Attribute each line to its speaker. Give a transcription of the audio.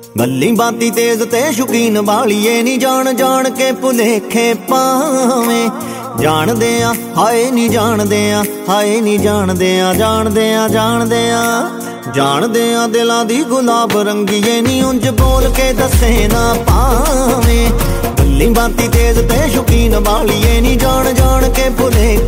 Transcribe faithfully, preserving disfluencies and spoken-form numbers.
Speaker 1: ਗੱਲੀ ਬਾਤੀ ਤੇਜ਼ ਤੇ ਸ਼ੁਕੀਨ ਵਾਲੀਏ ਨੀ ਜਾਣ ਜਾਣ ਕੇ ਭੁਲੇਖੇ ਪਾਵੇਂ ਜਾਣਦੇ ਆ ਹਾਏ ਨੀ ਜਾਣਦੇ ਆ ਹਾਏ ਨੀ ਜਾਣਦੇ ਆ ਜਾਣਦੇ ਆ ਜਾਣਦੇ ਆ ਜਾਣਦੇ ਆ ਦਿਲਾਂ ਦੀ ਗੁਲਾਬ ਰੰਗੀਏ ਨੀ ਉਂਝ ਬੋਲ ਕੇ ਦੱਸੇ ਨਾ ਪਾਵੇਂ ਗੱਲੀ ਬਾਤੀ ਤੇਜ਼ ਤੇ ਸ਼ੁਕੀਨ ਵਾਲੀਏ ਨੀ ਜਾਣ ਜਾਣ ਕੇ ਭੁਲੇਖੇ